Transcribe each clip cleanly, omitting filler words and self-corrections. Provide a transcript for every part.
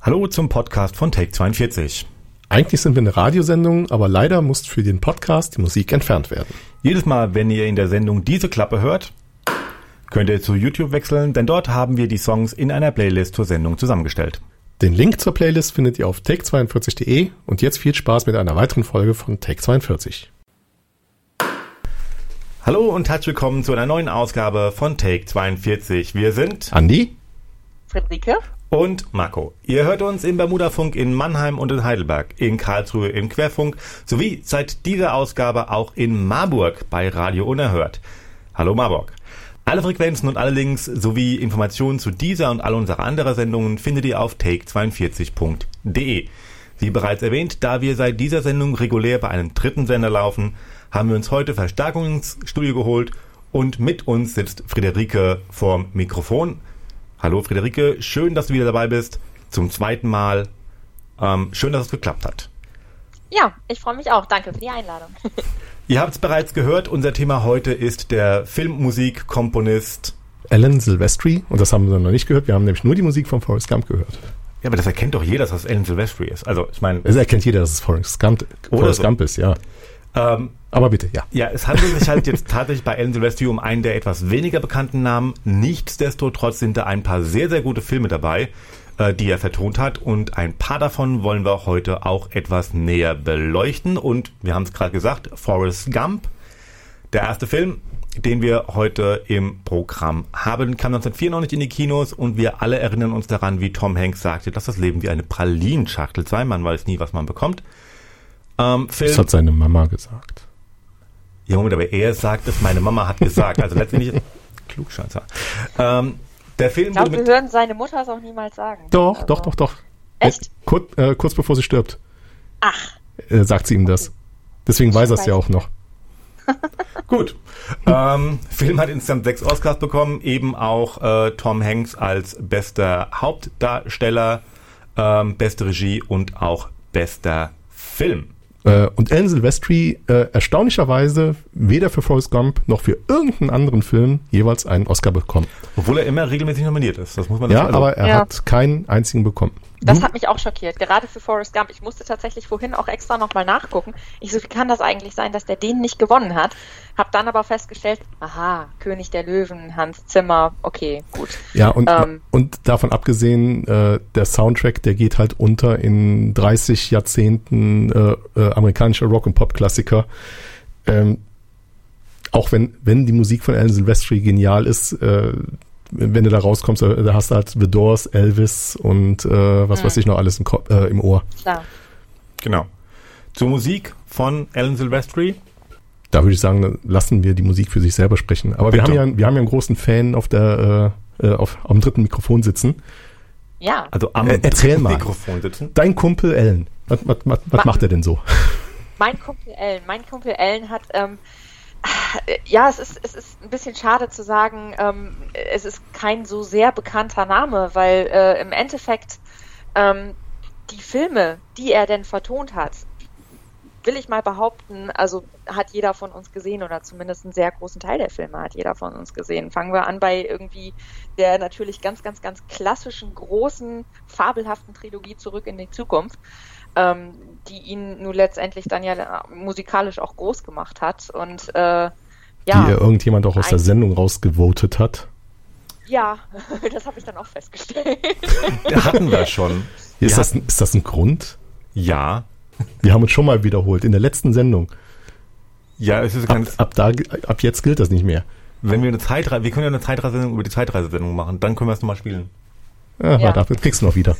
Hallo zum Podcast von Take 42. Eigentlich sind wir eine Radiosendung, aber leider muss für den Podcast die Musik entfernt werden. Jedes Mal, wenn ihr in der Sendung diese Klappe hört, könnt ihr zu YouTube wechseln, denn dort haben wir die Songs in einer Playlist zur Sendung zusammengestellt. Den Link zur Playlist findet ihr auf take42.de und jetzt viel Spaß mit einer weiteren Folge von Take 42. Hallo und herzlich willkommen zu einer neuen Ausgabe von Take 42. Wir sind Andi, Friederike und Marco. Ihr hört uns im Bermudafunk in Mannheim und in Heidelberg, in Karlsruhe im Querfunk, sowie seit dieser Ausgabe auch in Marburg bei Radio Unerhört. Hallo Marburg. Alle Frequenzen und alle Links sowie Informationen zu dieser und all unserer anderen Sendungen findet ihr auf take42.de. Wie bereits erwähnt, da wir seit dieser Sendung regulär bei einem dritten Sender laufen, haben wir uns heute Verstärkung ins Studio geholt und mit uns sitzt Friederike vorm Mikrofon. Hallo Friederike, schön, dass du wieder dabei bist, zum zweiten Mal. Schön, dass es geklappt hat. Ja, ich freue mich auch. Danke für die Einladung. Ihr habt es bereits gehört, unser Thema heute ist der Filmmusikkomponist Alan Silvestri. Und das haben wir noch nicht gehört. Wir haben nämlich nur die Musik von Forrest Gump gehört. Ja, aber das erkennt doch jeder, dass das Alan Silvestri ist. Also, ich meine... Es erkennt jeder, dass es Forrest Gump ist, ja. Aber bitte, ja. Ja, es handelt sich halt jetzt tatsächlich bei Alan Silvestri um einen der etwas weniger bekannten Namen. Nichtsdestotrotz sind da ein paar sehr, sehr gute Filme dabei, die er vertont hat. Und ein paar davon wollen wir heute auch etwas näher beleuchten. Und wir haben es gerade gesagt, Forrest Gump, der erste Film, den wir heute im Programm haben, kam 1994 in die Kinos und wir alle erinnern uns daran, wie Tom Hanks sagte, dass das Leben wie eine Pralinenschachtel sei. Man weiß nie, was man bekommt. Film. Das hat seine Mama gesagt. Ja, Moment, aber er sagt es, meine Mama hat gesagt. Also letztendlich Klugscheißer. Der Film ich glaube, wir hören seine Mutter es auch niemals sagen. Doch. Echt? Kurz bevor sie stirbt. Ach. Sagt sie ihm das. Deswegen weiß er es ja auch noch. Gut. Film hat insgesamt 6 Oscars bekommen, eben auch Tom Hanks als bester Hauptdarsteller, beste Regie und auch bester Film. Und Alan Silvestri erstaunlicherweise weder für Forrest Gump noch für irgendeinen anderen Film jeweils einen Oscar bekommen. Obwohl er immer regelmäßig nominiert ist. Das muss man aber er hat keinen einzigen bekommen. Das hat mich auch schockiert, gerade für Forrest Gump. Ich musste tatsächlich vorhin auch extra nochmal nachgucken. Wie kann das eigentlich sein, dass der den nicht gewonnen hat? Hab dann aber festgestellt, aha, König der Löwen, Hans Zimmer, okay, gut. Ja, und davon abgesehen, der Soundtrack, der geht halt unter in 30 Jahrzehnten amerikanischer Rock- und Pop-Klassiker. Auch wenn die Musik von Alan Silvestri genial ist, wenn du da rauskommst, da hast du halt The Doors, Elvis und was weiß ich noch alles im Ohr. Klar. Genau. Zur Musik von Alan Silvestri? Da würde ich sagen, lassen wir die Musik für sich selber sprechen. Aber wir haben ja einen großen Fan auf am dritten Mikrofon sitzen. Ja. Also am erzähl mal. Mikrofon sitzen. Dein Kumpel Alan, was macht er denn so? Mein Kumpel Alan hat ja, es ist ein bisschen schade zu sagen, es ist kein so sehr bekannter Name, weil im Endeffekt die Filme, die er denn vertont hat, will ich mal behaupten, also hat jeder von uns gesehen oder zumindest einen sehr großen Teil der Filme hat jeder von uns gesehen. Fangen wir an bei irgendwie der natürlich ganz, ganz, ganz klassischen, großen, fabelhaften Trilogie Zurück in die Zukunft, die ihn nun letztendlich dann ja musikalisch auch groß gemacht hat und die irgendjemand auch aus der Sendung rausgevotet hat. Ja, das habe ich dann auch festgestellt. Hatten wir schon. Ist das ein Grund? Ja. Wir haben uns schon mal wiederholt in der letzten Sendung. Ja, es ist ab jetzt gilt das nicht mehr. Wenn wir wir können ja eine Zeitreisesendung über die Zeitreisesendung machen, dann können wir es nochmal spielen. Ja. Dafür kriegst du noch wieder.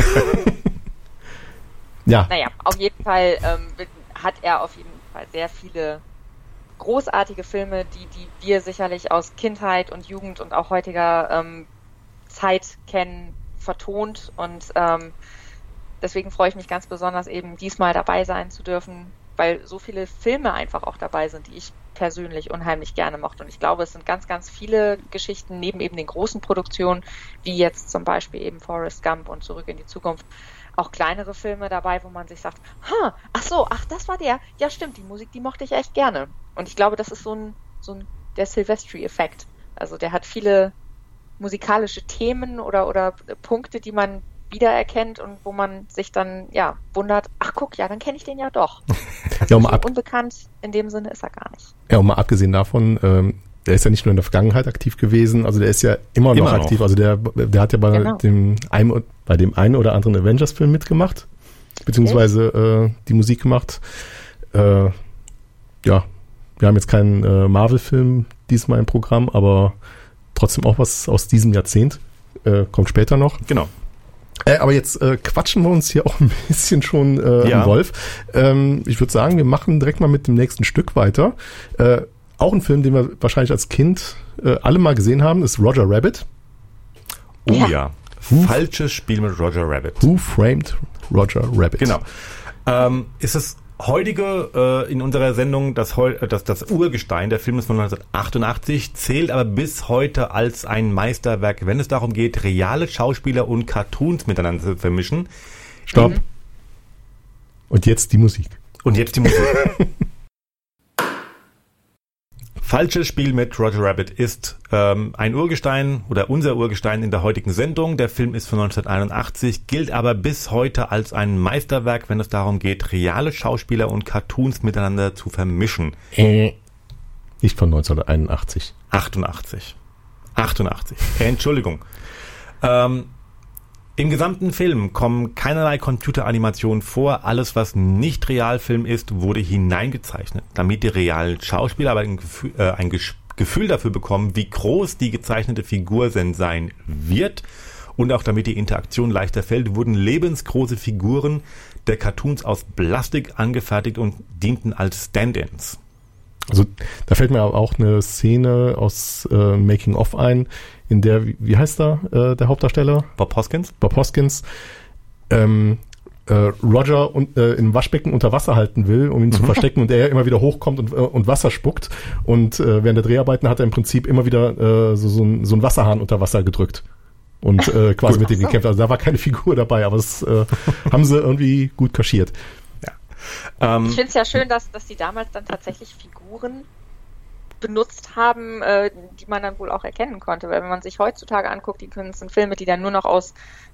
Ja. Naja, auf jeden Fall hat er auf jeden Fall sehr viele großartige Filme, die wir sicherlich aus Kindheit und Jugend und auch heutiger Zeit kennen, vertont und deswegen freue ich mich ganz besonders eben diesmal dabei sein zu dürfen, weil so viele Filme einfach auch dabei sind, die ich persönlich unheimlich gerne mochte. Und ich glaube, es sind ganz, ganz viele Geschichten neben eben den großen Produktionen, wie jetzt zum Beispiel eben Forrest Gump und Zurück in die Zukunft, auch kleinere Filme dabei, wo man sich sagt, das war der, ja stimmt, die Musik, die mochte ich echt gerne. Und ich glaube, das ist so ein der Silvestri-Effekt. Also der hat viele musikalische Themen oder Punkte, die man wiedererkennt und wo man sich dann wundert, ach guck, dann kenne ich den ja doch. Ja, so unbekannt in dem Sinne ist er gar nicht. Ja, und mal abgesehen davon, der ist ja nicht nur in der Vergangenheit aktiv gewesen, also der ist ja immer noch aktiv. Also der hat ja bei dem einen oder anderen Avengers-Film mitgemacht, beziehungsweise die Musik gemacht. Wir haben jetzt keinen Marvel-Film diesmal im Programm, aber trotzdem auch was aus diesem Jahrzehnt. Kommt später noch. Genau. Aber jetzt quatschen wir uns hier auch ein bisschen schon im Wolf. Ich würde sagen, wir machen direkt mal mit dem nächsten Stück weiter. Auch ein Film, den wir wahrscheinlich als Kind alle mal gesehen haben, ist Roger Rabbit. Oh ja. Falsches Spiel mit Roger Rabbit. Who Framed Roger Rabbit? Genau. Ist es heutige in unserer Sendung das Urgestein, der Film ist von 1988, zählt aber bis heute als ein Meisterwerk, wenn es darum geht, reale Schauspieler und Cartoons miteinander zu vermischen. Stopp. Und jetzt die Musik. Falsches Spiel mit Roger Rabbit ist ein Urgestein oder unser Urgestein in der heutigen Sendung. Der Film ist von 1981, gilt aber bis heute als ein Meisterwerk, wenn es darum geht, reale Schauspieler und Cartoons miteinander zu vermischen. Nicht von 1981. 88. Entschuldigung. Im gesamten Film kommen keinerlei Computeranimationen vor. Alles, was nicht Realfilm ist, wurde hineingezeichnet, damit die realen Schauspieler aber ein Gefühl dafür bekommen, wie groß die gezeichnete Figur denn sein wird. Und auch damit die Interaktion leichter fällt, wurden lebensgroße Figuren der Cartoons aus Plastik angefertigt und dienten als Stand-ins. Also da fällt mir auch eine Szene aus Making-of ein, in der, wie heißt der Hauptdarsteller? Bob Hoskins. Roger im Waschbecken unter Wasser halten will, um ihn zu verstecken, und er immer wieder hochkommt und Wasser spuckt. Und während der Dreharbeiten hat er im Prinzip immer wieder so ein Wasserhahn unter Wasser gedrückt und quasi mit dem gekämpft. Also da war keine Figur dabei, aber das haben sie irgendwie gut kaschiert. Ja. Ich finde es ja schön, dass die damals dann tatsächlich Figuren benutzt haben, die man dann wohl auch erkennen konnte. Weil wenn man sich heutzutage anguckt, die sind Filme, die dann nur noch aus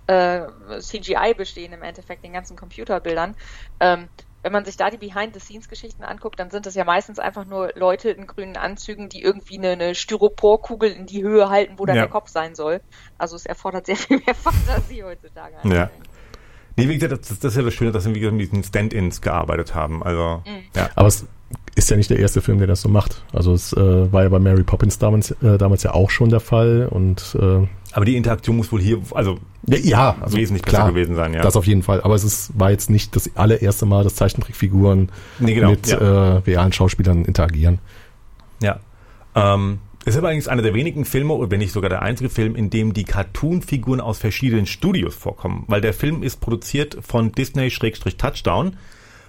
CGI bestehen, im Endeffekt den ganzen Computerbildern. Wenn man sich da die Behind-the-Scenes-Geschichten anguckt, dann sind es ja meistens einfach nur Leute in grünen Anzügen, die irgendwie eine Styroporkugel in die Höhe halten, wo dann der Kopf sein soll. Also es erfordert sehr viel mehr Fantasie heutzutage. Ja. Nee, wie gesagt, das ist ja das Schöne, dass wir mit diesen Stand-ins gearbeitet haben. Also, Aber es ist ja nicht der erste Film, der das so macht. Also es war ja bei Mary Poppins damals ja auch schon der Fall. Aber die Interaktion muss wohl hier wesentlich besser gewesen sein. Ja. Das auf jeden Fall. Aber war jetzt nicht das allererste Mal, dass Zeichentrickfiguren mit realen Schauspielern interagieren. Ja. Es ist übrigens einer der wenigen Filme, oder wenn nicht sogar der einzige Film, in dem die Cartoon-Figuren aus verschiedenen Studios vorkommen. Weil der Film ist produziert von Disney/Touchdown.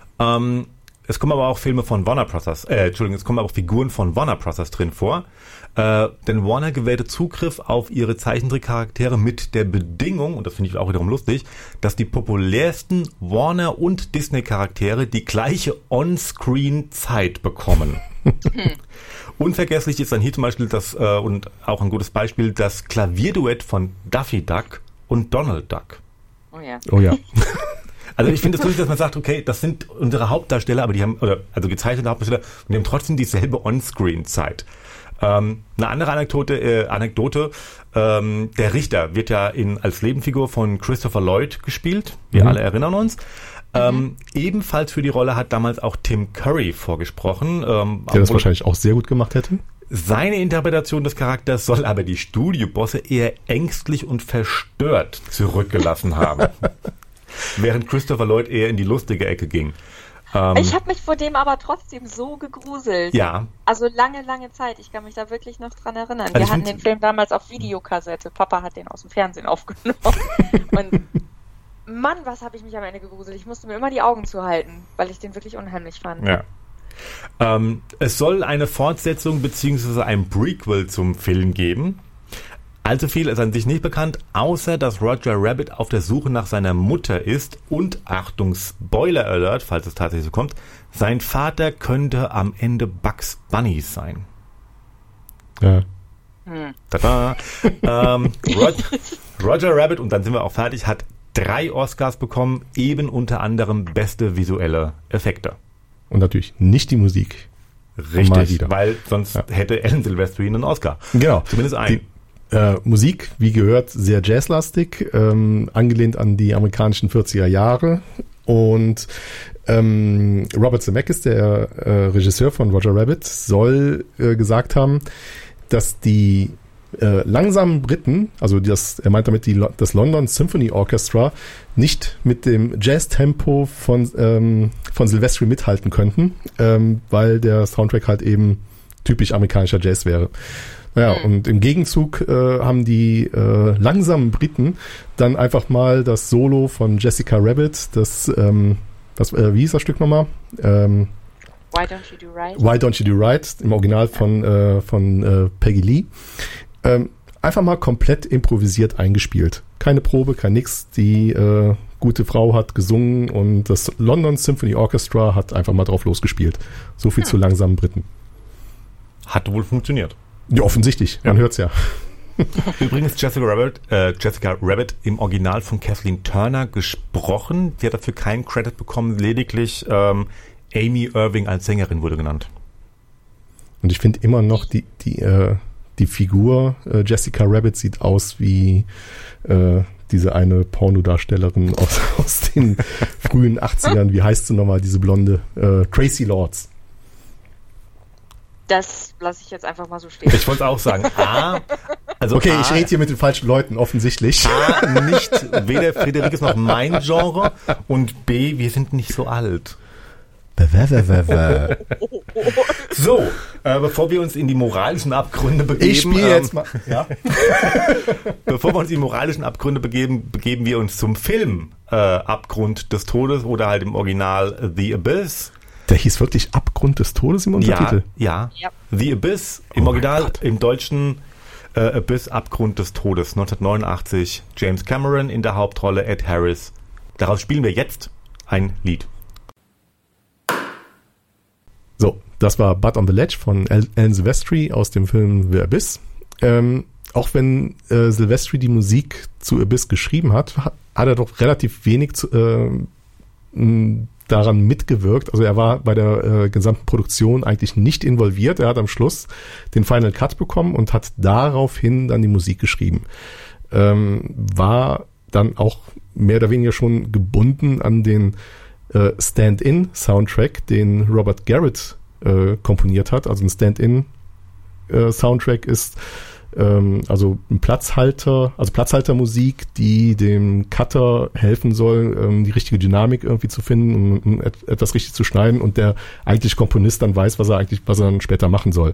Es kommen aber auch Filme von Warner Brothers, es kommen aber auch Figuren von Warner Brothers drin vor. Denn Warner gewährte Zugriff auf ihre Zeichentrickcharaktere mit der Bedingung, und das finde ich auch wiederum lustig, dass die populärsten Warner- und Disney-Charaktere die gleiche On-Screen-Zeit bekommen. Unvergesslich ist dann hier zum Beispiel und auch ein gutes Beispiel, das Klavierduett von Daffy Duck und Donald Duck. Oh ja. Oh ja. Also ich finde es lustig, dass man sagt, okay, das sind unsere Hauptdarsteller, aber die haben, also gezeichnete Hauptdarsteller, und die haben trotzdem dieselbe On-Screen-Zeit. Eine andere Anekdote, der Richter wird ja als Nebenfigur von Christopher Lloyd gespielt, wir alle erinnern uns. Ebenfalls für die Rolle hat damals auch Tim Curry vorgesprochen. Der das wahrscheinlich auch sehr gut gemacht hätte. Seine Interpretation des Charakters soll aber die Studiobosse eher ängstlich und verstört zurückgelassen haben. Während Christopher Lloyd eher in die lustige Ecke ging. Ich habe mich vor dem aber trotzdem so gegruselt. Ja. Also lange Zeit. Ich kann mich da wirklich noch dran erinnern. Wir hatten den Film damals auf Videokassette. Papa hat den aus dem Fernsehen aufgenommen. Und Mann, was habe ich mich am Ende gegruselt. Ich musste mir immer die Augen zuhalten, weil ich den wirklich unheimlich fand. Ja. Es soll eine Fortsetzung bzw. ein Prequel zum Film geben. Allzu viel ist an sich nicht bekannt, außer dass Roger Rabbit auf der Suche nach seiner Mutter ist und, Achtung, Spoiler Alert, falls es tatsächlich so kommt, sein Vater könnte am Ende Bugs Bunny sein. Ja. Tada! Roger Rabbit, und dann sind wir auch fertig, hat 3 Oscars bekommen, eben unter anderem beste visuelle Effekte. Und natürlich nicht die Musik. Richtig, weil sonst hätte Alan Silvestri einen Oscar. Genau. Zumindest einen. Musik, wie gehört, sehr jazzlastig, angelehnt an die amerikanischen 40er Jahre. Und Robert Zemeckis, der Regisseur von Roger Rabbit, soll gesagt haben, dass die langsamen Briten, also er meint damit das London Symphony Orchestra, nicht mit dem Jazz-Tempo von Silvestri mithalten könnten, weil der Soundtrack halt eben typisch amerikanischer Jazz wäre. Naja, und im Gegenzug haben die langsamen Briten dann einfach mal das Solo von Jessica Rabbit, wie hieß das Stück nochmal? Why Don't You Do Right? Why Don't You Do Right, im Original von Peggy Lee. Einfach mal komplett improvisiert eingespielt. Keine Probe, kein nix. Die gute Frau hat gesungen und das London Symphony Orchestra hat einfach mal drauf losgespielt. So viel zu langsamen Briten. Hat wohl funktioniert. Ja, offensichtlich. Man hört's ja. Übrigens Jessica Rabbit im Original von Kathleen Turner gesprochen. Die hat dafür keinen Credit bekommen, lediglich Amy Irving als Sängerin wurde genannt. Und ich finde immer noch die Figur Jessica Rabbit sieht aus wie diese eine Pornodarstellerin aus den frühen 80ern. Wie heißt sie nochmal, diese Blonde? Tracy Lords. Das lasse ich jetzt einfach mal so stehen. Ich wollte auch sagen, ich rede hier mit den falschen Leuten, offensichtlich. A, nicht weder Friederikes noch mein Genre und B, wir sind nicht so alt. So, bevor wir uns in die moralischen Abgründe begeben. Ich spiele jetzt mal. Ja? Bevor wir uns in die moralischen Abgründe begeben wir uns zum Film Abgrund des Todes oder halt im Original The Abyss. Der hieß wirklich Abgrund des Todes im Untertitel? Ja. The Abyss, im Original, im Deutschen Abyss, Abgrund des Todes, 1989. James Cameron in der Hauptrolle, Ed Harris. Daraus spielen wir jetzt ein Lied. So, das war But on the Ledge von Alan Silvestri aus dem Film The Abyss. Auch wenn Silvestri die Musik zu Abyss geschrieben hat, hat er doch relativ wenig daran mitgewirkt. Also er war bei der gesamten Produktion eigentlich nicht involviert. Er hat am Schluss den Final Cut bekommen und hat daraufhin dann die Musik geschrieben. War dann auch mehr oder weniger schon gebunden an den Stand-In-Soundtrack, den Robert Garrett komponiert hat. Also ein Stand-In-Soundtrack ist also ein Platzhaltermusik, die dem Cutter helfen soll, die richtige Dynamik irgendwie zu finden, um etwas richtig zu schneiden und der eigentliche Komponist dann weiß, was er dann später machen soll.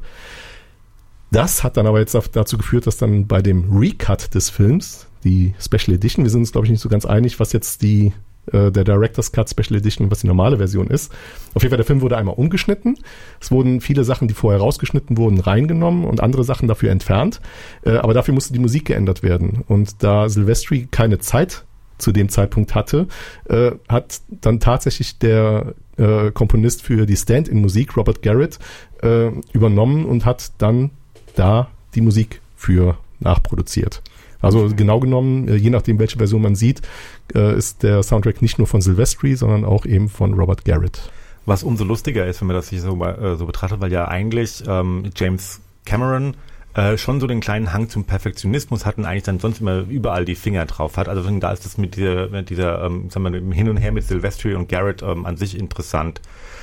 Das hat dann aber jetzt dazu geführt, dass dann bei dem Recut des Films, die Special Edition, wir sind uns glaube ich nicht so ganz einig, was jetzt der Director's Cut Special Edition, was die normale Version ist. Auf jeden Fall, der Film wurde einmal umgeschnitten. Es wurden viele Sachen, die vorher rausgeschnitten wurden, reingenommen und andere Sachen dafür entfernt. Aber dafür musste die Musik geändert werden. Und da Silvestri keine Zeit zu dem Zeitpunkt hatte, hat dann tatsächlich der Komponist für die Stand-In-Musik, Robert Garrett, übernommen und hat dann da die Musik für nachproduziert. Also genau genommen, je nachdem, welche Version man sieht, ist der Soundtrack nicht nur von Silvestri, sondern auch eben von Robert Garrett. Was umso lustiger ist, wenn man das sich so betrachtet, weil ja eigentlich James Cameron schon so den kleinen Hang zum Perfektionismus hat und eigentlich dann sonst immer überall die Finger drauf hat. Also da ist das mit dieser sagen wir, Hin und Her mit Silvestri und Garrett an sich interessant.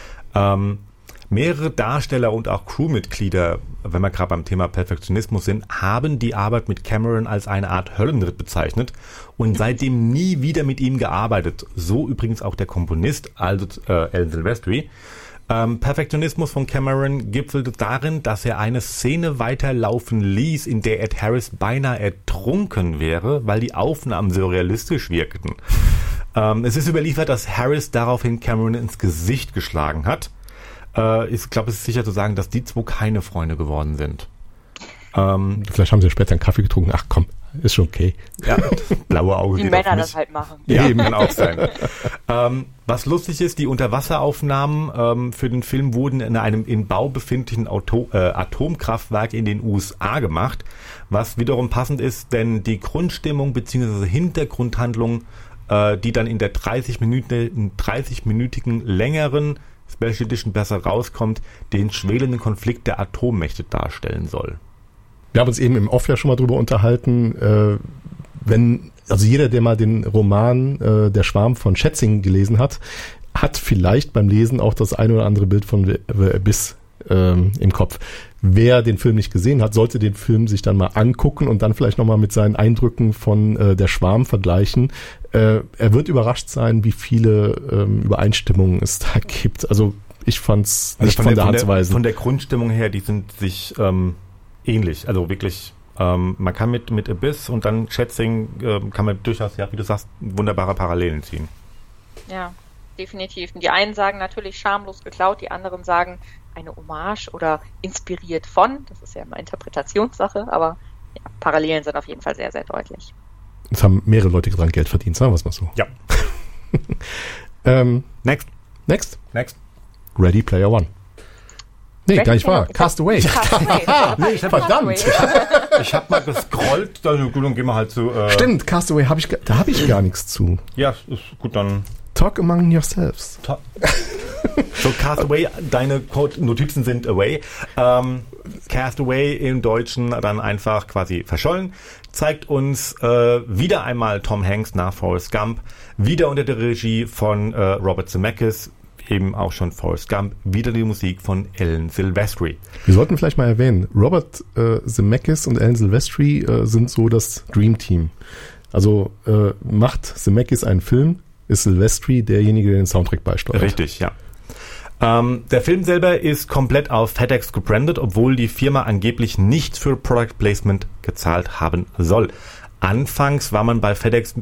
Mehrere Darsteller und auch Crewmitglieder, wenn wir gerade beim Thema Perfektionismus sind, haben die Arbeit mit Cameron als eine Art Höllenritt bezeichnet und seitdem nie wieder mit ihm gearbeitet. So übrigens auch der Komponist, also Alan Silvestri. Perfektionismus von Cameron gipfelte darin, dass er eine Szene weiterlaufen ließ, in der Ed Harris beinahe ertrunken wäre, weil die Aufnahmen so realistisch wirkten. Es ist überliefert, dass Harris daraufhin Cameron ins Gesicht geschlagen hat. Ich glaube, es ist sicher zu sagen, dass die zwei keine Freunde geworden sind. Vielleicht haben sie später einen Kaffee getrunken. Ach komm, ist schon okay. Ja, blaue Augen. Wie Männer das halt machen. Ja, eben kann auch sein. Was lustig ist, die Unterwasseraufnahmen für den Film wurden in einem in Bau befindlichen Atomkraftwerk in den USA gemacht, was wiederum passend ist, denn die Grundstimmung bzw. Hintergrundhandlung die dann in der 30-minütigen längeren Special Edition besser rauskommt, den schwelenden Konflikt der Atommächte darstellen soll. Wir haben uns eben im Off ja schon mal drüber unterhalten, also jeder, der mal den Roman Der Schwarm von Schätzing gelesen hat vielleicht beim Lesen auch das ein oder andere Bild von The Abyss im Kopf. Wer den Film nicht gesehen hat, sollte den Film sich dann mal angucken und dann vielleicht nochmal mit seinen Eindrücken von Der Schwarm vergleichen. Er wird überrascht sein, wie viele Übereinstimmungen es da gibt. Also ich fand's nicht von der Hand zu weisen. Von der Grundstimmung her, die sind sich ähnlich. Also wirklich, man kann mit Abyss und dann Schätzing kann man durchaus, ja, wie du sagst, wunderbare Parallelen ziehen. Ja, definitiv. Und die einen sagen natürlich schamlos geklaut, die anderen sagen eine Hommage oder inspiriert von. Das ist ja immer Interpretationssache, aber ja, Parallelen sind auf jeden Fall sehr, sehr deutlich. Es haben mehrere Leute dran Geld verdient, sagen wir es mal so. Ja. Next. Ready Player One. Nee, gar nicht wahr. Castaway. Nee, verdammt. Ich habe mal gescrollt, dann gehen wir halt zu... Stimmt, Castaway da habe ich gar nichts zu. Ja, ist gut, dann... Talk among yourselves. So, Castaway, deine Notizen sind away. Castaway im Deutschen dann einfach quasi verschollen. Zeigt uns wieder einmal Tom Hanks nach Forrest Gump. Wieder unter der Regie von Robert Zemeckis. Eben auch schon Forrest Gump. Wieder die Musik von Alan Silvestri. Wir sollten vielleicht mal erwähnen, Robert Zemeckis und Alan Silvestri sind so das Dream Team. Also macht Zemeckis einen Film, ist Silvestri derjenige, der den Soundtrack beisteuert. Richtig, ja. Der Film selber ist komplett auf FedEx gebrandet, obwohl die Firma angeblich nichts für Product Placement gezahlt haben soll. Anfangs war man bei FedEx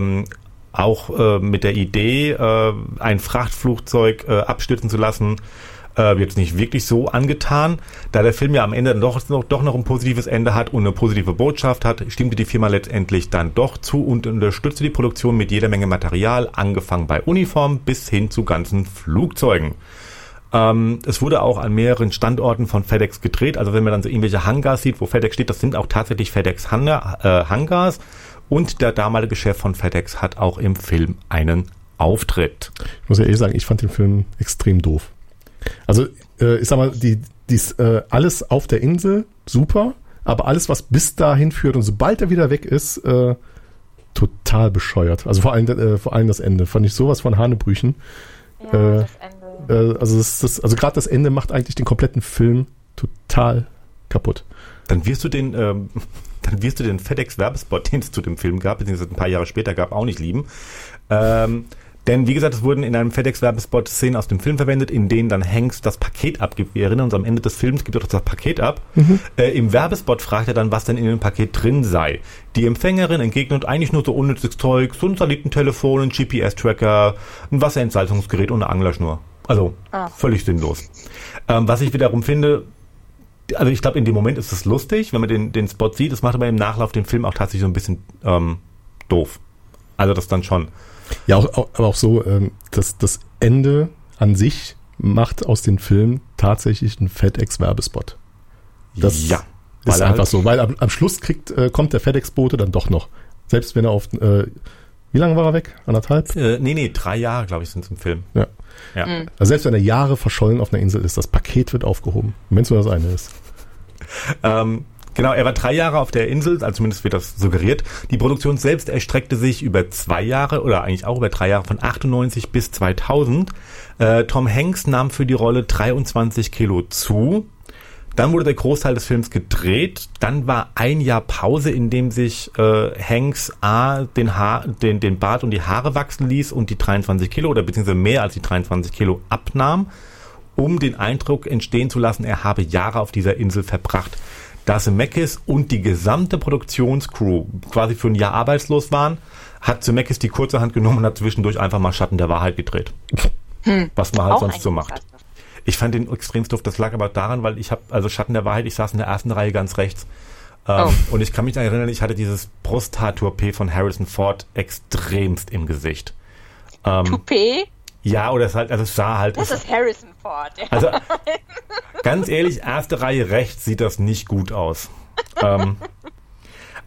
auch mit der Idee, ein Frachtflugzeug abstürzen zu lassen, jetzt nicht wirklich so angetan. Da der Film ja am Ende doch noch ein positives Ende hat und eine positive Botschaft hat, stimmte die Firma letztendlich dann doch zu und unterstützte die Produktion mit jeder Menge Material, angefangen bei Uniformen bis hin zu ganzen Flugzeugen. Es wurde auch an mehreren Standorten von FedEx gedreht. Also wenn man dann so irgendwelche Hangars sieht, wo FedEx steht, das sind auch tatsächlich FedEx Hangars. Und der damalige Chef von FedEx hat auch im Film einen Auftritt. Ich muss ja ehrlich sagen, ich fand den Film extrem doof. Also ich sag mal, alles auf der Insel super, aber alles, was bis dahin führt und sobald er wieder weg ist, total bescheuert. Also vor allem das Ende. Fand ich sowas von Hanebüchen. Ja, das Ende. Also gerade das Ende macht eigentlich den kompletten Film total kaputt. Dann wirst du den FedEx-Werbespot, den es zu dem Film gab, beziehungsweise ein paar Jahre später gab, auch nicht lieben. Denn, wie gesagt, es wurden in einem FedEx-Werbespot Szenen aus dem Film verwendet, in denen dann Hanks das Paket abgibt. Wir erinnern uns, am Ende des Films gibt er doch das Paket ab. Im Werbespot fragt er dann, was denn in dem Paket drin sei. Die Empfängerin entgegnet eigentlich nur so unnützes Zeug, so ein Satellitentelefon, ein GPS-Tracker, ein Wasserentsalzungsgerät und eine Anglerschnur. Also, völlig sinnlos. Was ich wiederum finde, also ich glaube, in dem Moment ist es lustig, wenn man den Spot sieht. Das macht aber im Nachlauf den Film auch tatsächlich so ein bisschen doof. Also das dann schon. Ja, aber auch so, das Ende an sich macht aus dem Film tatsächlich einen FedEx-Werbespot. Das ist einfach so, weil am Schluss kommt der FedEx-Bote dann doch noch. Selbst wenn er wie lange war er weg? 1,5? Nee, 3 Jahre, glaube ich, sind es im Film. Ja. Also selbst wenn er Jahre verschollen auf einer Insel ist, das Paket wird aufgehoben. Wenn es nur das eine ist. Genau, er war 3 Jahre auf der Insel, also zumindest wird das suggeriert. Die Produktion selbst erstreckte sich über 2 Jahre oder eigentlich auch über 3 Jahre von 98 bis 2000. Tom Hanks nahm für die Rolle 23 Kilo zu. Dann wurde der Großteil des Films gedreht. Dann war ein Jahr Pause, in dem sich Hanks den Bart und die Haare wachsen ließ und die 23 Kilo oder beziehungsweise mehr als die 23 Kilo abnahm, um den Eindruck entstehen zu lassen, er habe Jahre auf dieser Insel verbracht. Da Zemeckis und die gesamte Produktionscrew quasi für ein Jahr arbeitslos waren, hat Zemeckis die kurze Hand genommen und hat zwischendurch einfach mal Schatten der Wahrheit gedreht. Was man halt sonst so macht. Ich fand den extrem doof. Das lag aber daran, weil Schatten der Wahrheit, ich saß in der ersten Reihe ganz rechts. Und ich kann mich erinnern, ich hatte dieses Brusthaar-Toupet von Harrison Ford extremst im Gesicht. Toupet? Ja, oder es sah halt... Das ist Harrison Ford. Ja. Also, ganz ehrlich, erste Reihe rechts sieht das nicht gut aus.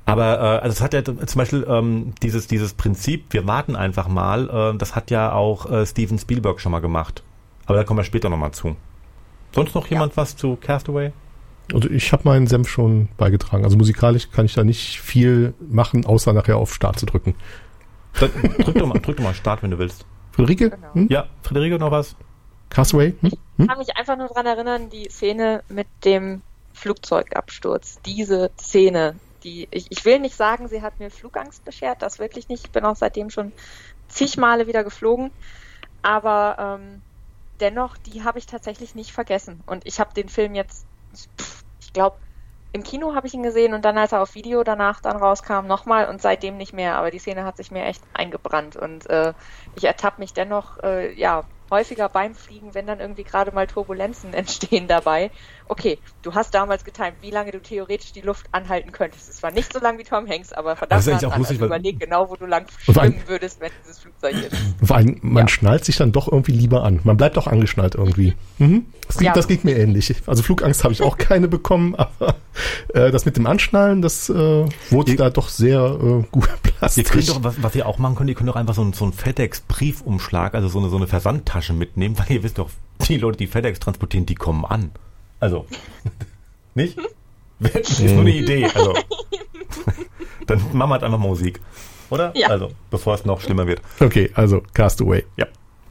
Aber also es hat ja zum Beispiel dieses Prinzip, wir warten einfach mal, das hat ja auch Steven Spielberg schon mal gemacht. Aber da kommen wir später nochmal zu. Sonst noch jemand was zu Castaway? Also ich habe meinen Senf schon beigetragen. Also musikalisch kann ich da nicht viel machen, außer nachher auf Start zu drücken. Drück doch mal Start, wenn du willst. Friederike? Genau. Ja, Friederike, noch was? Castaway? Ich kann mich einfach nur daran erinnern, die Szene mit dem Flugzeugabsturz. Diese Szene, ich will nicht sagen, sie hat mir Flugangst beschert, das wirklich nicht. Ich bin auch seitdem schon zig Male wieder geflogen. Aber dennoch, die habe ich tatsächlich nicht vergessen. Und ich habe den Film jetzt, ich glaube, im Kino habe ich ihn gesehen und dann, als er auf Video danach dann rauskam, nochmal und seitdem nicht mehr. Aber die Szene hat sich mir echt eingebrannt und ich ertappe mich dennoch, häufiger beim Fliegen, wenn dann irgendwie gerade mal Turbulenzen entstehen dabei. Okay, du hast damals getimt, wie lange du theoretisch die Luft anhalten könntest. Es war nicht so lang wie Tom Hanks, aber verdammt, überleg genau, wo du lang schwimmen würdest, wenn dieses Flugzeug ist. Vor allem, man schnallt sich dann doch irgendwie lieber an. Man bleibt auch angeschnallt irgendwie. Mhm. Das geht mir ähnlich. Also Flugangst habe ich auch keine bekommen, aber das mit dem Anschnallen, das wurde da doch sehr gut plastisch. Ihr könnt doch, was ihr auch machen könnt, ihr könnt doch einfach so einen FedEx-Briefumschlag, also so eine Versandtasche mitnehmen, weil ihr wisst doch, die Leute, die FedEx transportieren, die kommen an. Also, nicht? Ist nur eine Idee. Also, dann machen wir halt einfach Musik. Oder? Ja. Also, bevor es noch schlimmer wird. Okay, also Castaway. Ja.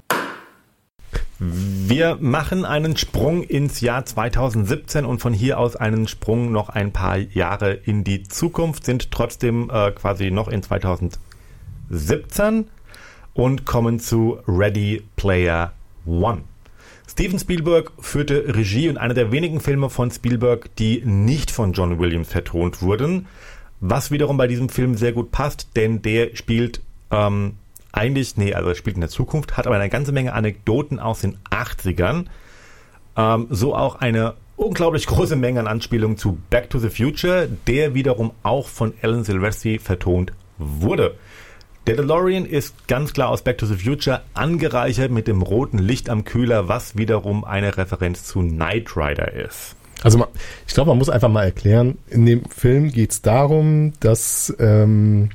Wir machen einen Sprung ins Jahr 2017 und von hier aus einen Sprung noch ein paar Jahre in die Zukunft, sind trotzdem quasi noch in 2017 und kommen zu Ready Player One. Steven Spielberg führte Regie und einer der wenigen Filme von Spielberg, die nicht von John Williams vertont wurden, was wiederum bei diesem Film sehr gut passt, denn der spielt er spielt in der Zukunft, hat aber eine ganze Menge Anekdoten aus den 80ern, so auch eine unglaublich große Menge an Anspielungen zu Back to the Future, der wiederum auch von Alan Silvestri vertont wurde. Der DeLorean ist ganz klar aus Back to the Future, angereichert mit dem roten Licht am Kühler, was wiederum eine Referenz zu Knight Rider ist. Also ich glaube, man muss einfach mal erklären, in dem Film geht es darum, dass da bin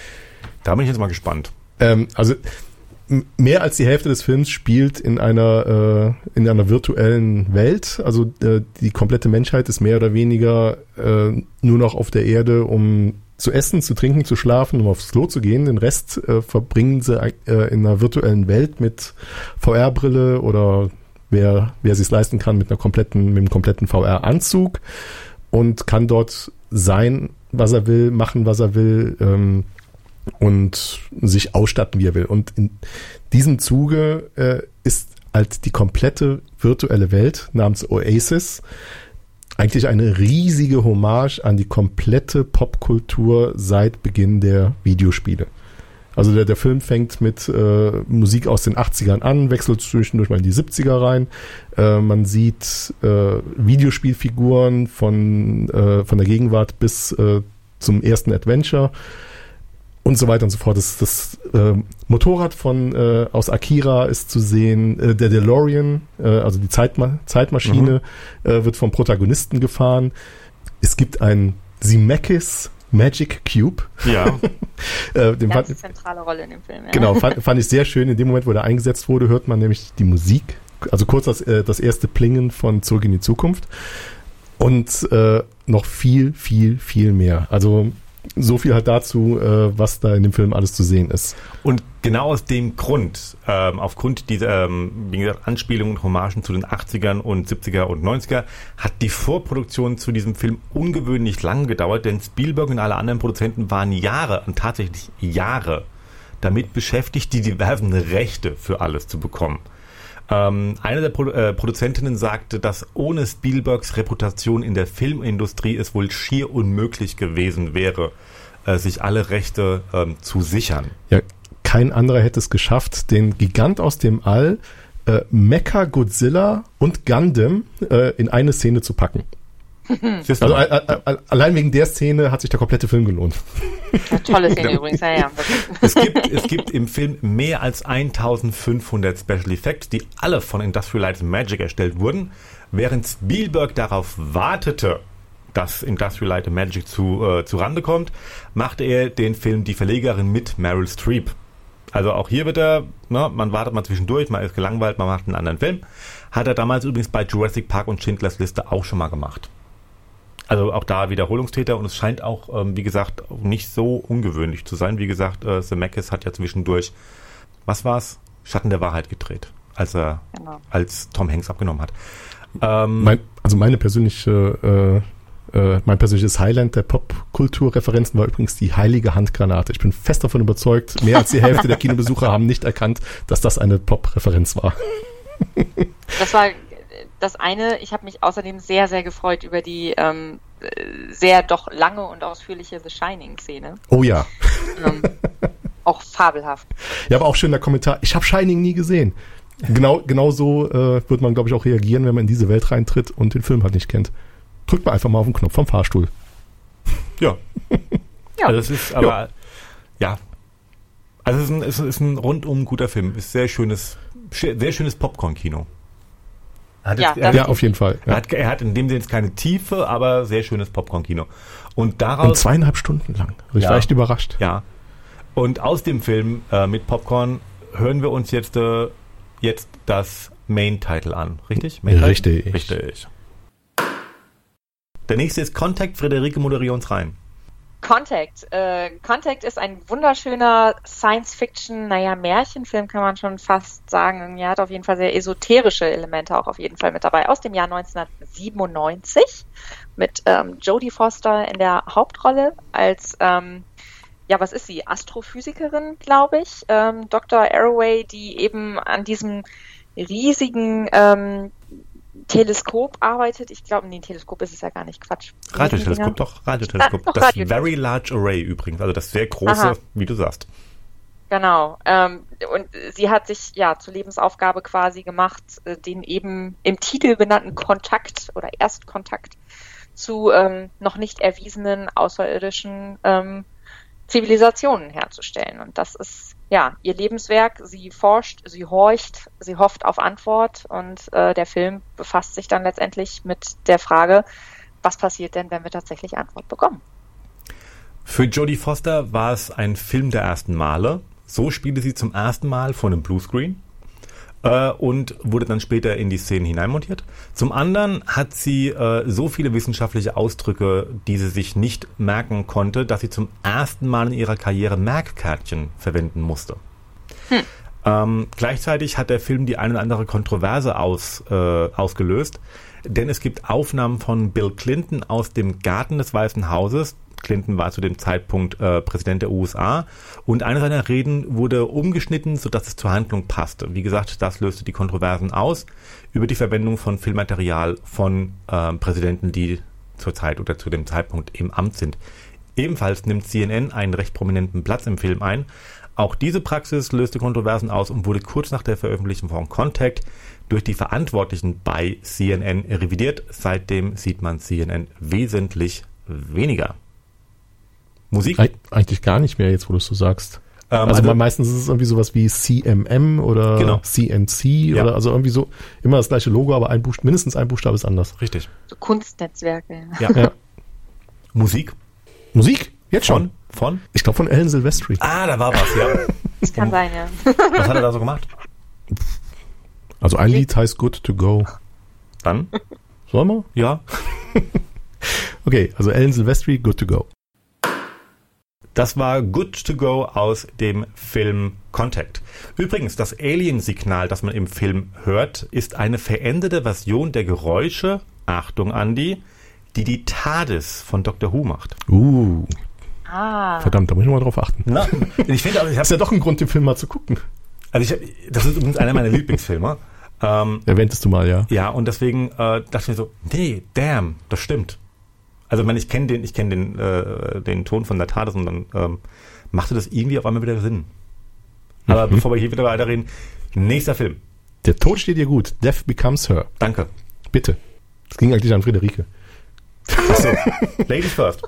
ich jetzt mal gespannt. Also mehr als die Hälfte des Films spielt in einer virtuellen Welt. Also die komplette Menschheit ist mehr oder weniger nur noch auf der Erde, um zu essen, zu trinken, zu schlafen, um aufs Klo zu gehen. Den Rest verbringen sie in einer virtuellen Welt mit VR-Brille oder wer sich es leisten kann, mit einem kompletten VR-Anzug und kann dort sein, was er will, machen, was er will, und sich ausstatten, wie er will. Und in diesem Zuge ist halt die komplette virtuelle Welt namens Oasis eigentlich eine riesige Hommage an die komplette Popkultur seit Beginn der Videospiele. Also der Film fängt mit Musik aus den 80ern an, wechselt zwischendurch mal in die 70er rein. Man sieht Videospielfiguren von der Gegenwart bis zum ersten Adventure und so weiter und so fort. Das Motorrad aus Akira ist zu sehen. Der DeLorean, also die Zeitmaschine, wird vom Protagonisten gefahren. Es gibt ein Zemeckis Magic Cube. Ja. Ganz zentrale Rolle in dem Film. Ja. Genau, fand ich sehr schön. In dem Moment, wo der eingesetzt wurde, hört man nämlich die Musik. Also kurz das erste Plingen von Zurück in die Zukunft. Und noch viel, viel, viel mehr. Also so viel halt dazu, was da in dem Film alles zu sehen ist. Und genau aus dem Grund, aufgrund dieser, wie gesagt, Anspielungen und Hommagen zu den 80ern und 70er und 90er, hat die Vorproduktion zu diesem Film ungewöhnlich lang gedauert, denn Spielberg und alle anderen Produzenten waren tatsächlich Jahre damit beschäftigt, die diversen Rechte für alles zu bekommen. Eine der Produzentinnen sagte, dass ohne Spielbergs Reputation in der Filmindustrie es wohl schier unmöglich gewesen wäre, sich alle Rechte zu sichern. Ja, kein anderer hätte es geschafft, den Gigant aus dem All, Mecha Godzilla und Gundam in eine Szene zu packen. Also allein wegen der Szene hat sich der komplette Film gelohnt. Ja, tolle Szene übrigens, ja. Es gibt im Film mehr als 1500 Special Effects, die alle von Industrial Light and Magic erstellt wurden, während Spielberg darauf wartete, das Industrial Light and Magic zu Rande kommt, machte er den Film Die Verlegerin mit Meryl Streep. Also auch hier wird er, man wartet mal zwischendurch, man ist gelangweilt, man macht einen anderen Film. Hat er damals übrigens bei Jurassic Park und Schindlers Liste auch schon mal gemacht. Also auch da Wiederholungstäter, und es scheint auch, wie gesagt, nicht so ungewöhnlich zu sein. Wie gesagt, Zemeckis hat ja zwischendurch, was war's? Schatten der Wahrheit gedreht, als Tom Hanks abgenommen hat. Mein persönliches Highlight der Popkulturreferenzen war übrigens die heilige Handgranate. Ich bin fest davon überzeugt, mehr als die Hälfte der Kinobesucher haben nicht erkannt, dass das eine Pop-Referenz war. Das war das eine. Ich habe mich außerdem sehr, sehr gefreut über die sehr doch lange und ausführliche The Shining-Szene. Oh ja. Auch fabelhaft. Ja, aber auch schön der Kommentar, ich habe Shining nie gesehen. Genau so wird man, glaube ich, auch reagieren, wenn man in diese Welt reintritt und den Film halt nicht kennt. Drückt man einfach mal auf den Knopf vom Fahrstuhl. Ja. Also es ist aber, also es ist ein rundum guter Film. Ist sehr schönes Popcorn-Kino. Auf jeden Fall. Ja. Er hat in dem Sinne jetzt keine Tiefe, aber sehr schönes Popcorn-Kino. Und daraus... Und 2,5 Stunden lang. Also ich war echt überrascht. Ja. Und aus dem Film mit Popcorn hören wir uns jetzt das Main-Title an. Richtig? Richtig. Der nächste ist Contact. Friederike, moderiere uns rein. Contact. Contact ist ein wunderschöner Science-Fiction, Märchenfilm kann man schon fast sagen. Er hat auf jeden Fall sehr esoterische Elemente auch auf jeden Fall mit dabei. Aus dem Jahr 1997 mit Jodie Foster in der Hauptrolle als, was ist sie? Astrophysikerin, glaube ich. Dr. Arroway, die eben an diesem riesigen Teleskop arbeitet. Ich glaube, Teleskop ist es ja gar nicht, Quatsch. Radioteleskop, doch. Radioteleskop. Das Radioteleskop. Very Large Array übrigens, also das sehr große, wie du sagst. Genau. Und sie hat sich zur Lebensaufgabe quasi gemacht, den eben im Titel benannten Kontakt oder Erstkontakt zu noch nicht erwiesenen außerirdischen Zivilisationen herzustellen. Und das ist ihr Lebenswerk. Sie forscht, sie horcht, sie hofft auf Antwort, und der Film befasst sich dann letztendlich mit der Frage, was passiert denn, wenn wir tatsächlich Antwort bekommen? Für Jodie Foster war es ein Film der ersten Male. So spielte sie zum ersten Mal vor einem Bluescreen und wurde dann später in die Szenen hineinmontiert. Zum anderen hat sie so viele wissenschaftliche Ausdrücke, die sie sich nicht merken konnte, dass sie zum ersten Mal in ihrer Karriere Merkkärtchen verwenden musste. Gleichzeitig hat der Film die eine oder andere Kontroverse ausgelöst, denn es gibt Aufnahmen von Bill Clinton aus dem Garten des Weißen Hauses. Clinton war zu dem Zeitpunkt Präsident der USA, und eine seiner Reden wurde umgeschnitten, sodass es zur Handlung passte. Wie gesagt, das löste die Kontroversen aus über die Verwendung von Filmmaterial von Präsidenten, die zur Zeit oder zu dem Zeitpunkt im Amt sind. Ebenfalls nimmt CNN einen recht prominenten Platz im Film ein. Auch diese Praxis löste Kontroversen aus und wurde kurz nach der Veröffentlichung von Contact durch die Verantwortlichen bei CNN revidiert. Seitdem sieht man CNN wesentlich weniger. Musik? Eigentlich gar nicht mehr, jetzt wo du es so sagst. Also meistens ist es irgendwie sowas wie CMM oder CNC oder also irgendwie so immer das gleiche Logo, aber mindestens ein Buchstabe ist anders. Richtig. So Kunstnetzwerke. Ja. Musik? Jetzt schon? Von? Ich glaube von Alan Silvestri. Da war was, ja. Das kann sein, ja. Was hat er da so gemacht? Also ein Lied heißt Good to Go. Dann? Sollen wir? Ja. Okay, also Alan Silvestri, Good to Go. Das war Good to Go aus dem Film Contact. Übrigens, das Alien-Signal, das man im Film hört, ist eine veränderte Version der Geräusche, Achtung Andi, die TARDIS von Doctor Who macht. Verdammt, da muss ich mal drauf achten. Ich finde, ich ist ja doch ein Grund, den Film mal zu gucken. Also das ist übrigens einer meiner Lieblingsfilme. Erwähntest du mal, ja. Ja, und deswegen dachte ich mir so, nee, damn, das stimmt. Also ich kenne den Ton von der TARDIS, und dann machte das irgendwie auf einmal wieder Sinn. Aber bevor wir hier wieder weiterreden, nächster Film. Der Tod steht ihr gut. Death Becomes Her. Danke. Bitte. Das ging eigentlich an Friederike. Achso. Ladies first.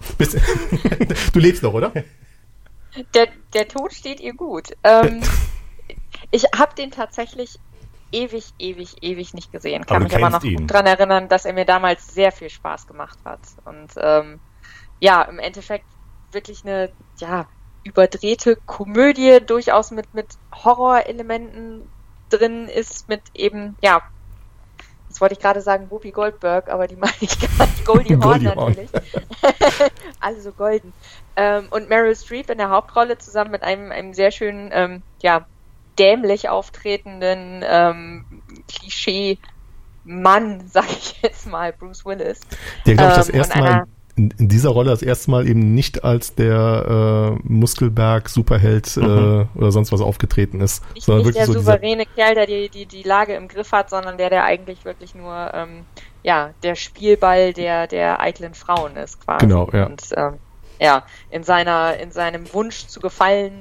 Du lebst noch, oder? Der Tod steht ihr gut. Ich habe den tatsächlich ewig nicht gesehen. Kann mich aber noch dran erinnern, dass er mir damals sehr viel Spaß gemacht hat. Und im Endeffekt wirklich eine überdrehte Komödie, durchaus mit Horrorelementen drin ist, mit eben, jetzt wollte ich gerade sagen Whoopi Goldberg, aber die meine ich gar nicht. Goldie Hawn natürlich. Alle so golden. Und Meryl Streep in der Hauptrolle zusammen mit einem sehr schönen, dämlich auftretenden Klischee-Mann, sag ich jetzt mal, Bruce Willis. Der, glaube ich, das erste Mal in dieser Rolle das erste Mal eben nicht als der Muskelberg-Superheld oder sonst was aufgetreten ist. Nicht wirklich der so souveräne Kerl, der die Lage im Griff hat, sondern der eigentlich wirklich nur der Spielball der eitlen Frauen ist quasi. Genau, ja. Und in seinem Wunsch zu gefallen,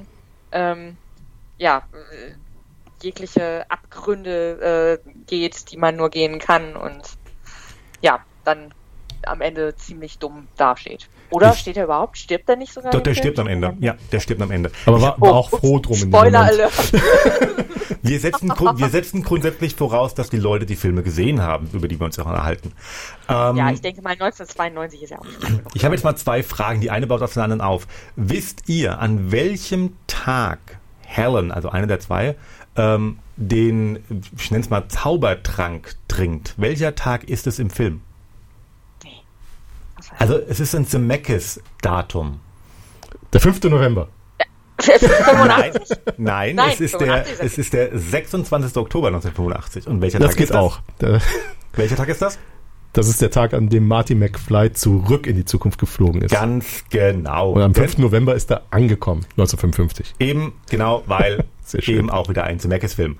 jegliche Abgründe geht, die man nur gehen kann und dann am Ende ziemlich dumm dasteht. Oder steht er überhaupt? Stirbt er nicht sogar? Doch, der stirbt am Ende. Ja, der stirbt am Ende. Aber war auch froh drum. Spoiler-Alert. Wir setzen grundsätzlich voraus, dass die Leute die Filme gesehen haben, über die wir uns auch unterhalten. Ich denke mal 1992 ist ja auch nicht. Ich habe jetzt mal 2 Fragen. Die eine baut auf den anderen auf. Wisst ihr, an welchem Tag Helen, also eine der 2, den, ich nenne es mal Zaubertrank trinkt? Welcher Tag ist es im Film? Also es ist ein Zemeckis-Datum. Der 5. November. 85? Nein, es ist der 26. Oktober 1985. Und welcher Tag ist das? Auch. Welcher Tag ist das? Das ist der Tag, an dem Marty McFly zurück in die Zukunft geflogen ist. Ganz genau. Und am 5. November ist er angekommen, 1955. Eben, genau, weil eben auch wieder ein Zemeckis-Film.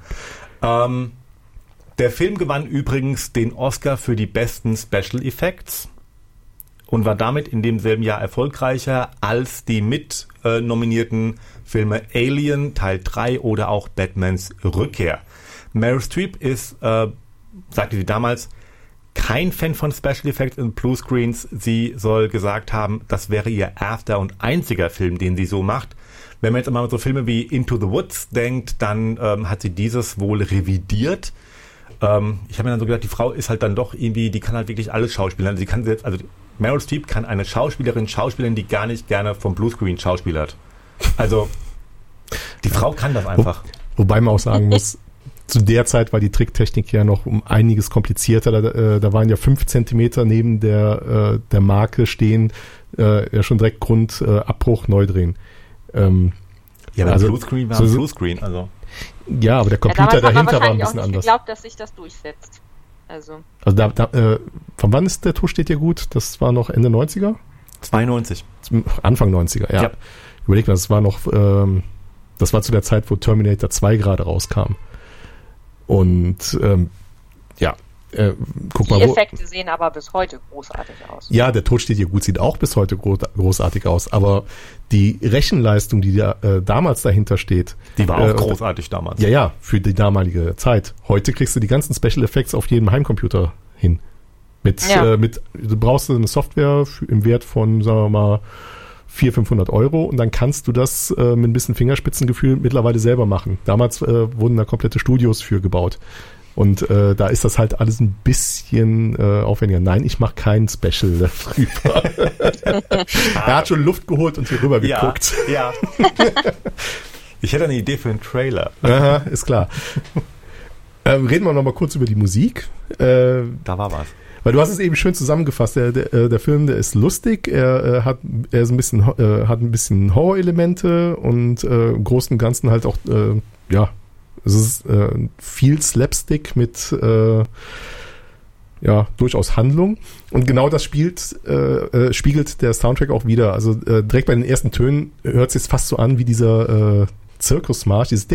Der Film gewann übrigens den Oscar für die besten Special Effects und war damit in demselben Jahr erfolgreicher als die nominierten Filme Alien Teil 3 oder auch Batmans Rückkehr. Meryl Streep ist, sagte sie damals, kein Fan von Special Effects und Bluescreens. Sie soll gesagt haben, das wäre ihr erster und einziger Film, den sie so macht. Wenn man jetzt einmal so Filme wie Into the Woods denkt, dann hat sie dieses wohl revidiert. Ich habe mir dann so gedacht, die Frau ist halt dann doch irgendwie, die kann halt wirklich alles schauspielern. Also Meryl Streep kann eine Schauspielerin schauspielern, die gar nicht gerne vom Bluescreen schauspielert. Also die Frau kann das einfach. Wobei man auch sagen muss, zu der Zeit war die Tricktechnik ja noch um einiges komplizierter. Da waren ja 5 Zentimeter neben der Marke stehen, ja schon direkt Grund Abbruch, neu drehen. Aber also, Bluescreen war Bluescreen, also. Ja, aber der Computer dahinter war ein bisschen anders. Ich glaube, dass sich das durchsetzt. Also von wann ist der Tour steht dir gut? Das war noch Ende 90er? 92. Anfang 90er, ja. Überleg mal, das war noch, das war zu der Zeit, wo Terminator 2 gerade rauskam. Und guck mal. Die Effekte sehen aber bis heute großartig aus. Ja, der Tod steht hier gut, sieht auch bis heute großartig aus, aber die Rechenleistung, die damals dahinter steht, die war auch großartig damals. Ja, für die damalige Zeit. Heute kriegst du die ganzen Special Effects auf jedem Heimcomputer hin. Du brauchst eine Software im Wert von, sagen wir mal, 400-500 Euro und dann kannst du das mit ein bisschen Fingerspitzengefühl mittlerweile selber machen. Damals wurden da komplette Studios für gebaut. Und da ist das halt alles ein bisschen aufwendiger. Nein, ich mache kein Special darüber. Er hat schon Luft geholt und hier rüber geguckt. Ja. Ich hätte eine Idee für einen Trailer. Aha, ist klar. Reden wir noch mal kurz über die Musik. Da war was. Weil du hast es eben schön zusammengefasst. Der Film, der ist lustig. Er hat ein bisschen Horror-Elemente und im Großen und Ganzen halt auch es ist viel Slapstick mit durchaus Handlung. Und genau das spiegelt der Soundtrack auch wieder. Also direkt bei den ersten Tönen hört es sich fast so an wie dieser Zirkusmarsch, dieses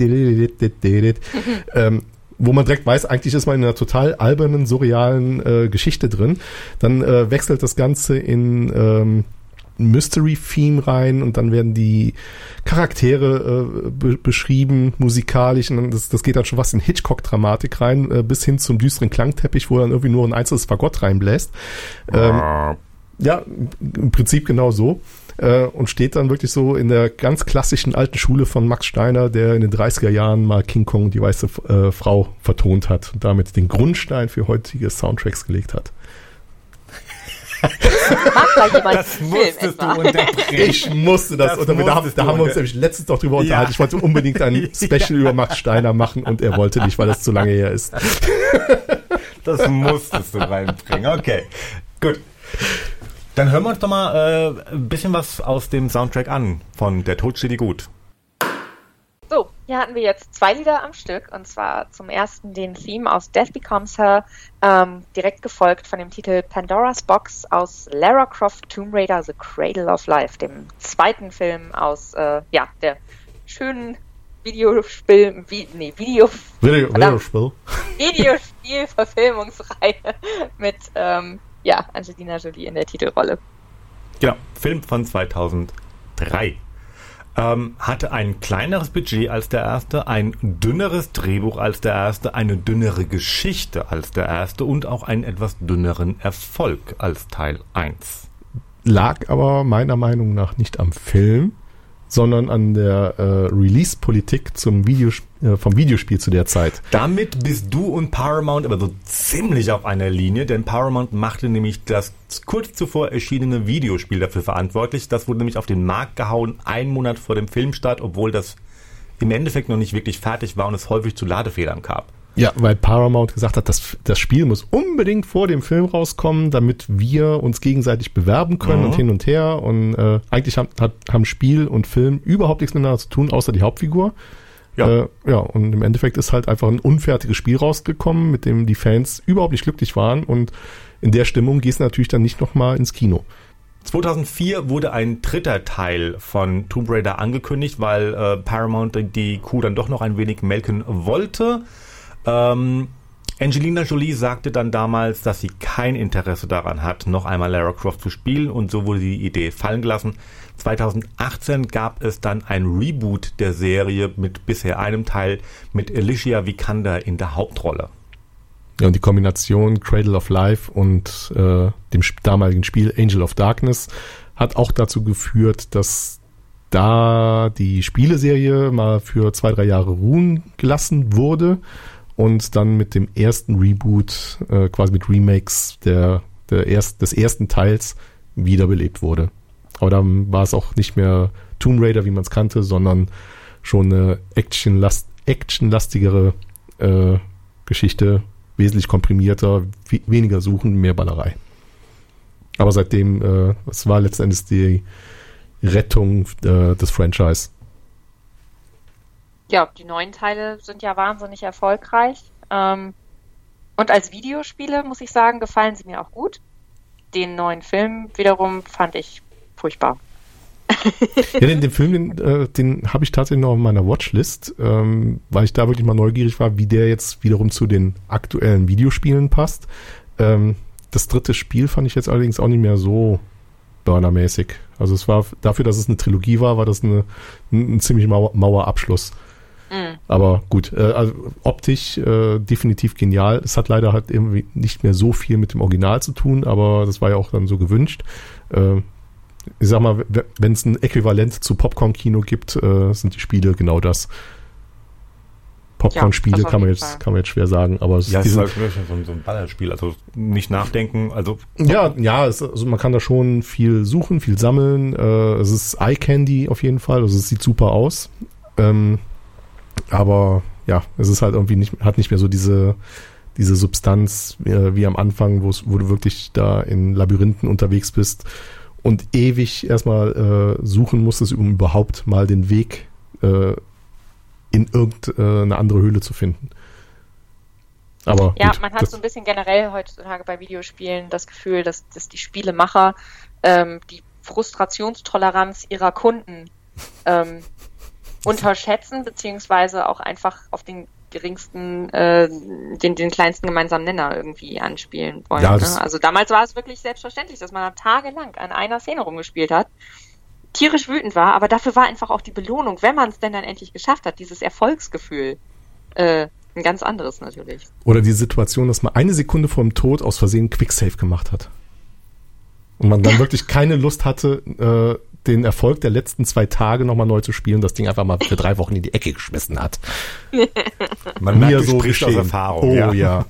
wo man direkt weiß, eigentlich ist man in einer total albernen, surrealen Geschichte drin. Dann wechselt das Ganze in Mystery-Theme rein und dann werden die Charaktere beschrieben, musikalisch, und das geht dann schon was in Hitchcock-Dramatik rein, bis hin zum düsteren Klangteppich, wo dann irgendwie nur ein einzelnes Fagott reinbläst. Ja, im Prinzip genau so. und steht dann wirklich so in der ganz klassischen alten Schule von Max Steiner, der in den 30er Jahren mal King Kong, die weiße Frau, vertont hat und damit den Grundstein für heutige Soundtracks gelegt hat. Das musstest du unterbrechen. Ich musste das unterbrechen. Da haben wir uns nämlich letztens doch drüber unterhalten. Ich wollte unbedingt ein Special über Max Steiner machen und er wollte nicht, weil es zu lange her ist. Das musstest du reinbringen. Okay, gut. Dann hören wir uns doch mal ein bisschen was aus dem Soundtrack an von Der Tod steht dir gut. So, hier hatten wir jetzt 2 Lieder am Stück, und zwar zum ersten den Theme aus Death Becomes Her, direkt gefolgt von dem Titel Pandora's Box aus Lara Croft Tomb Raider The Cradle of Life, dem zweiten Film aus der schönen Videospiel-Verfilmungsreihe mit Angelina Jolie in der Titelrolle. Genau, Film von 2003. Hatte ein kleineres Budget als der erste, ein dünneres Drehbuch als der erste, eine dünnere Geschichte als der erste und auch einen etwas dünneren Erfolg als Teil 1. Lag aber meiner Meinung nach nicht am Film, sondern an der Release-Politik vom Videospiel zu der Zeit. Damit bist du und Paramount aber so ziemlich auf einer Linie, denn Paramount machte nämlich das kurz zuvor erschienene Videospiel dafür verantwortlich. Das wurde nämlich auf den Markt gehauen, 1 Monat vor dem Filmstart, obwohl das im Endeffekt noch nicht wirklich fertig war und es häufig zu Ladefehlern gab. Ja, weil Paramount gesagt hat, das Spiel muss unbedingt vor dem Film rauskommen, damit wir uns gegenseitig bewerben können und hin und her. Und eigentlich haben Spiel und Film überhaupt nichts miteinander zu tun, außer die Hauptfigur. Ja, und im Endeffekt ist halt einfach ein unfertiges Spiel rausgekommen, mit dem die Fans überhaupt nicht glücklich waren. Und in der Stimmung gehst du natürlich dann nicht nochmal ins Kino. 2004 wurde ein 3. Teil von Tomb Raider angekündigt, weil Paramount die Kuh dann doch noch ein wenig melken wollte. Angelina Jolie sagte dann damals, dass sie kein Interesse daran hat, noch einmal Lara Croft zu spielen, und so wurde die Idee fallen gelassen. 2018 gab es dann ein Reboot der Serie mit bisher einem Teil mit Alicia Vikander in der Hauptrolle. Ja, und die Kombination Cradle of Life und dem damaligen Spiel Angel of Darkness hat auch dazu geführt, dass da die Spieleserie mal für 2-3 Jahre ruhen gelassen wurde und dann mit dem ersten Reboot, quasi mit Remakes des ersten Teils wiederbelebt wurde. Aber dann war es auch nicht mehr Tomb Raider, wie man es kannte, sondern schon eine actionlastigere Geschichte, wesentlich komprimierter, weniger Suchen, mehr Ballerei. Aber seitdem, es war letztendlich die Rettung des Franchise. Ja, die neuen Teile sind ja wahnsinnig erfolgreich. Und als Videospiele, muss ich sagen, gefallen sie mir auch gut. Den neuen Film wiederum fand ich furchtbar. Ja, den Film, den habe ich tatsächlich noch auf meiner Watchlist, weil ich da wirklich mal neugierig war, wie der jetzt wiederum zu den aktuellen Videospielen passt. Das 3. Spiel fand ich jetzt allerdings auch nicht mehr so burnermäßig. Also es war, dafür, dass es eine Trilogie war das ein ziemlich mauer Abschluss. Aber gut, also optisch definitiv genial. Es hat leider halt irgendwie nicht mehr so viel mit dem Original zu tun, aber das war ja auch dann so gewünscht. Ich sag mal, wenn es ein Äquivalent zu Popcorn-Kino gibt, sind die Spiele genau das. Popcorn-Spiele kann man jetzt schwer sagen, aber es ist halt so ein Ballerspiel, also nicht nachdenken, also also man kann da schon viel suchen, viel sammeln. Es ist Eye Candy auf jeden Fall, also es sieht super aus. Aber ja, es ist halt irgendwie hat nicht mehr so diese Substanz wie am Anfang, wo du wirklich da in Labyrinthen unterwegs bist und ewig erstmal suchen musstest, um überhaupt mal den Weg in irgendeine andere Höhle zu finden. Aber ja, gut, man hat so ein bisschen generell heutzutage bei Videospielen das Gefühl, dass die Spielemacher die Frustrationstoleranz ihrer Kunden unterschätzen, beziehungsweise auch einfach auf den geringsten, den kleinsten gemeinsamen Nenner irgendwie anspielen wollen. Ja, ne? Also damals war es wirklich selbstverständlich, dass man da tagelang an einer Szene rumgespielt hat, tierisch wütend war, aber dafür war einfach auch die Belohnung, wenn man es denn dann endlich geschafft hat, dieses Erfolgsgefühl, ein ganz anderes natürlich. Oder die Situation, dass man eine Sekunde vor dem Tod aus Versehen Quicksave gemacht hat. Und man dann wirklich keine Lust hatte, den Erfolg der letzten 2 Tage nochmal neu zu spielen, das Ding einfach mal für 3 Wochen in die Ecke geschmissen hat. Man merkt, du sprichst aus Erfahrung. Oh ja.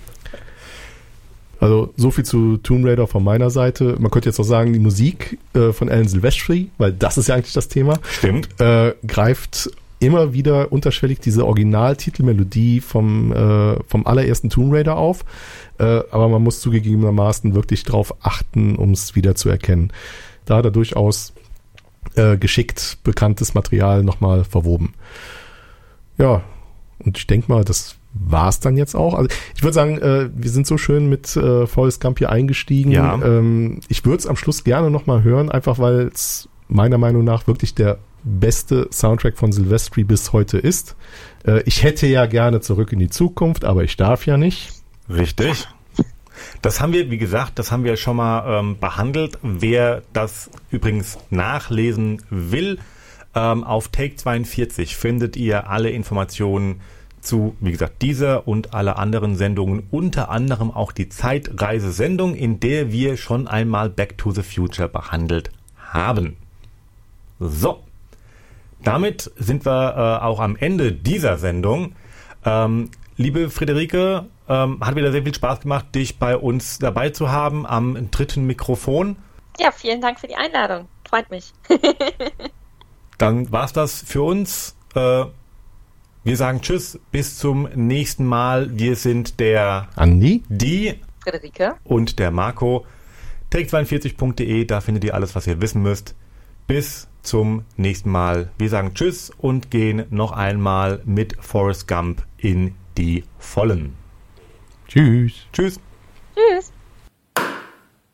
Also so viel zu Tomb Raider von meiner Seite. Man könnte jetzt auch sagen, die Musik von Alan Silvestri, weil das ist ja eigentlich das Thema. Stimmt. Greift immer wieder unterschwellig diese Originaltitelmelodie vom allerersten Tomb Raider auf. Aber man muss zugegebenermaßen wirklich drauf achten, um es wieder zu erkennen. Da hat er durchaus geschickt bekanntes Material nochmal verwoben. Ja, und ich denke mal, das war's dann jetzt auch. Also ich würde sagen, wir sind so schön mit Forrest Gump hier eingestiegen. Ja. Ich würde es am Schluss gerne nochmal hören, einfach weil es meiner Meinung nach wirklich der beste Soundtrack von Silvestri bis heute ist. Ich hätte ja gerne Zurück in die Zukunft, aber ich darf ja nicht. Richtig. Das haben wir, wie gesagt, schon mal behandelt. Wer das übrigens nachlesen will, auf Take 42 findet ihr alle Informationen zu, wie gesagt, dieser und alle anderen Sendungen, unter anderem auch die Zeitreisesendung, in der wir schon einmal Back to the Future behandelt haben. So, damit sind wir auch am Ende dieser Sendung. Liebe Friederike, hat wieder sehr viel Spaß gemacht, dich bei uns dabei zu haben am dritten Mikrofon. Ja, vielen Dank für die Einladung. Freut mich. Dann war's das für uns. Wir sagen Tschüss, bis zum nächsten Mal. Wir sind der Andi, die Friederike und der Marco. Take42.de, da findet ihr alles, was ihr wissen müsst. Bis zum nächsten Mal. Wir sagen Tschüss und gehen noch einmal mit Forrest Gump in die Vollen. Tschüss. Tschüss. Tschüss.